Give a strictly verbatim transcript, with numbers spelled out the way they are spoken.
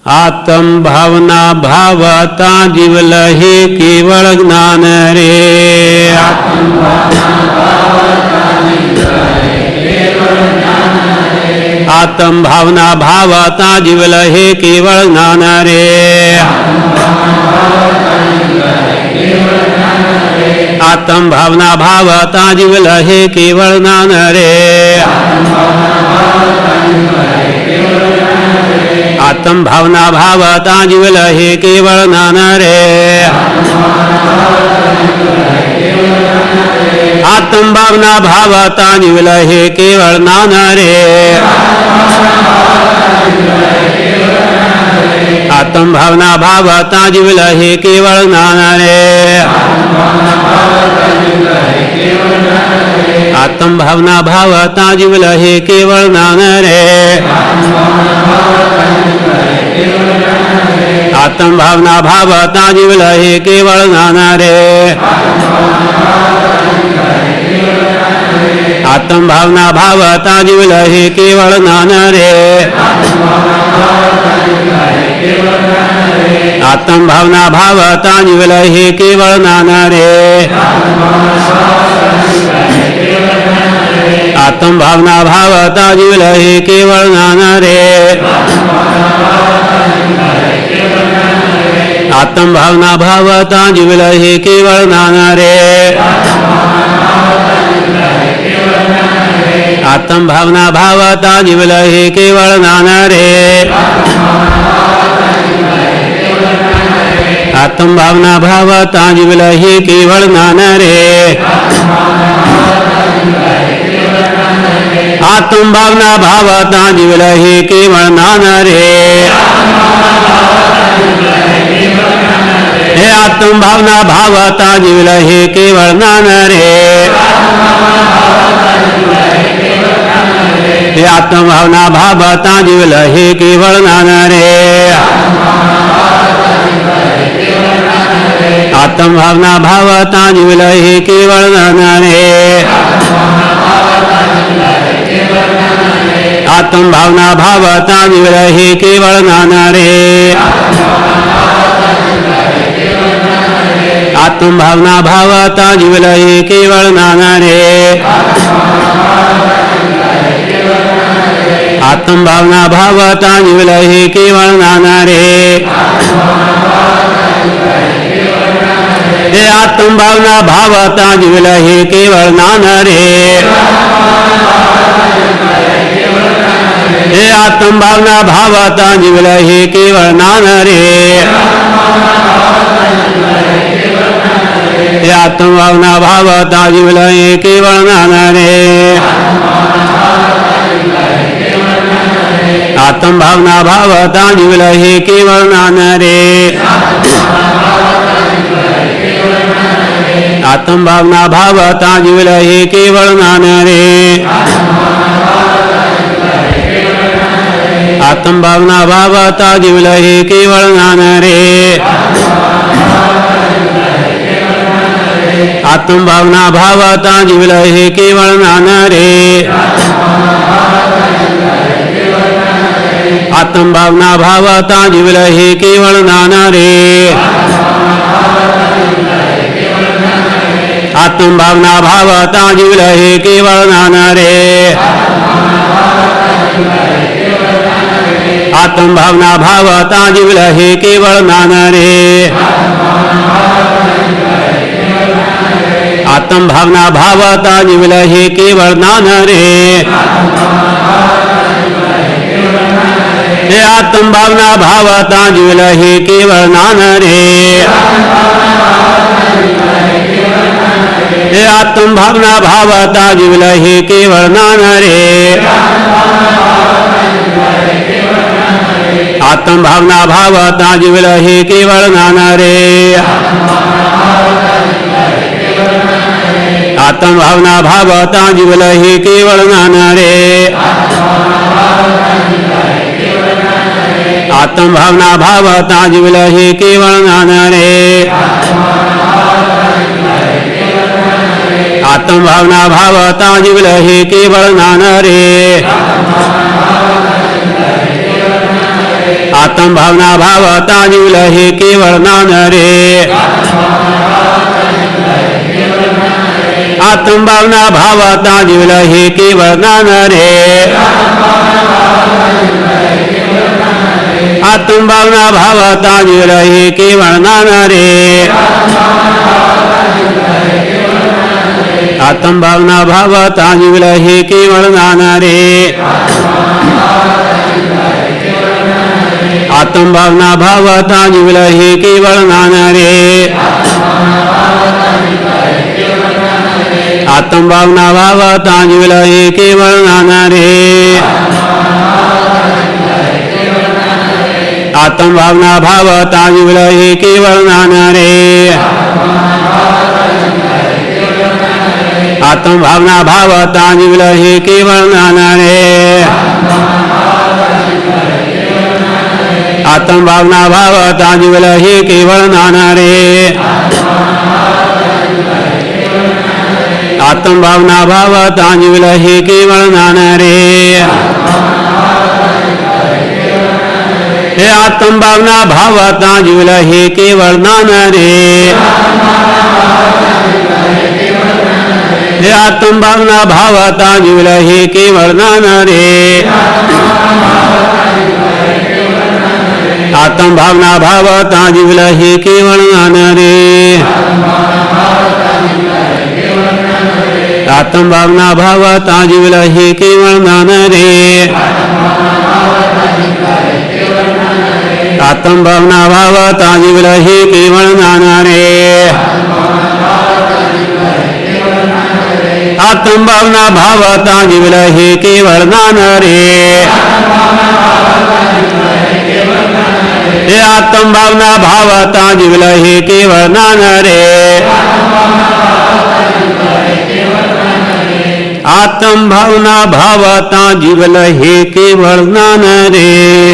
आत्म भावना भावता जीव लहे केवल ज्ञान रे। आत्म भावना भावता जीव लहे केवल ज्ञान रे। आत्म भावना भावता जीव लहे केवल ज्ञान रे। आत्म भावना भावता जीव लहे केवल ज्ञान रे। आत्म भावना भावता जीव लहे केवल ज्ञान रे। आत्म भावना भावता जीव लहे केवल ज्ञान रे। आत्म भावना भावता जीव लहे केवल ज्ञान रे। आत्म भावना भावता जीव लहे केवल ज्ञान रे। आत्म भावना भावता जीव लहे केवल ज्ञान रे। आत्म भावना भावता जीव लहे केवल ज्ञान रे। आत्म भावना भावता जीव लहे केवल ज्ञान रे। आत्म भावना भावता जीव लहे केवल ज्ञान रे। आत्म भावना भावता जीव लहे केवल ज्ञान रे। आत्म भावना भावता जीव लहे केवल ज्ञान रे। आत्म भावना भावता जीव लहे केवल ज्ञान रे। हे आत्म भावना भावता जीव लहे केवल ज्ञान रे। हे आत्म भावना भावता जीव लहे केवल ज्ञान रे। आत्म भावना भावता जीव लहे केवल ज्ञान रे। आत्म भावना भावता जीव लहे केवल ज्ञान रे। आत्म भावना भावता जीव लहे केवल ज्ञान रे। आत्म भावना भावता जीव लहे केवल ज्ञान रे। हे आत्म भावना भावता जीव लहे केवल ज्ञान रे। हे आत्म भावना भावता जीव लहे केवल ज्ञान रे। हे आत्म भावना भावता जीव लहे केवल ज्ञान रे। आत्म भावना भावता जीव लहे केवल ज्ञान रे। आत्म भावना भावता जीव लहे केवल ज्ञान रे। आत्म भावना भावता जीव लहे केवल ज्ञान रे। आत्म भावना भावता जीव लहे केवल ज्ञान रे। आत्म भावना भावता जीव लहे केवल ज्ञान रे। आत्म भावना भावता जीव लहे केवल ज्ञान रे। आत्म भावना भावता जीव लहे केवल ज्ञान रे। आत्म भावना भावता जीव लहे केवल ज्ञान रे। हे आत्म भावना भावता जीव लहे केवल ज्ञान रे। हे आत्म भावना भावता जीव लहे केवल ज्ञान रे। आत्म भावना भावता जीव लहे केवल ज्ञान रे। आत्म भावना भावता जीव लहे केवल ज्ञान रे। आत्म भावना भावता जीव लहे केवल ज्ञान रे। आत्म भावना भावता जीव लहे केवल ज्ञान रे। आत्म भावना भावता जीवल हे केवल नान रे आत्म भावना भावता जीवल हे केवल नान रे आत्म भावना भावता जीवल हे केवल नान रे आत्म भावना भावता जीवल हे केवल नान रे आत्म भावना भावता जीवल हे केवल नान रे आत्म भावना भावता जीवल हे केवल नान रे आत्म भावना भावता जीवल हे केवल नान रे आत्म भावना भावता जीवल हे केवल नान रे आत्म भावना भावता जीवल हे केवल नान रे आत्म भावना भावता जीवल हे केवल नान रे हे आत्म भावना भावता जीवल हे केवल नान रे हे आत्म भावना भावता जीवल हे केवल नान रे आत्म भावना भावता जीवल हे केवल नान रे आत्म भावना भावता जीवल हे केवल नान रे आत्म भावना भावता जीवल हे केवल नान रे आत्म भावना भावता जीवल हे केवल नान रे हे आत्म भावना भावता जीवल हे केवल नान रे आत्म भावना भावता जीवल हे केवल नान रे।